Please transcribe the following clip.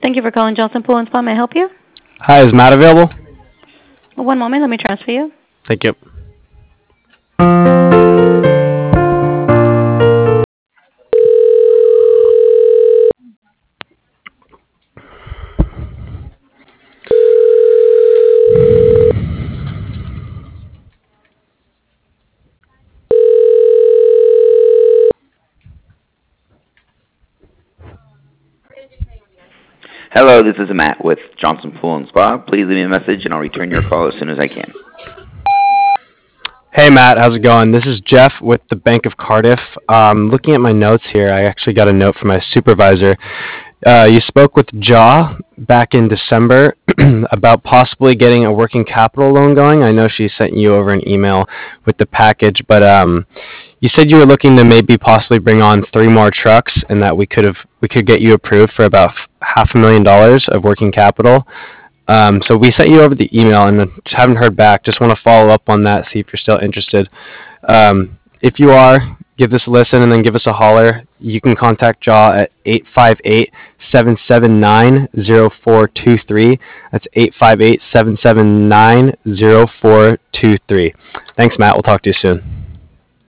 Thank you for calling Johnson Pool and Spa. May I help you? Hi, is Matt available? One moment, let me transfer you. Thank you. Hello, this is Matt with Johnson Pool and Spa. Please leave me a message and I'll return your call as soon as I can. Hey Matt, how's it going? This is Jeff with the Bank of Cardiff. Looking at my notes here, I actually got a note from my supervisor. You spoke with Jaw back in December about possibly getting a working capital loan going. I know she sent you over an email with the package, but you said you were looking to maybe possibly bring on 3 more trucks, and that we could get you approved for about $500,000 of working capital. So we sent you over the email and just haven't heard back. Just want to follow up on that, see if you're still interested. If you are, give this a listen and then give us a holler. You can contact Jaw at 858-779-0423. That's 858-779-0423. Thanks, Matt. We'll talk to you soon.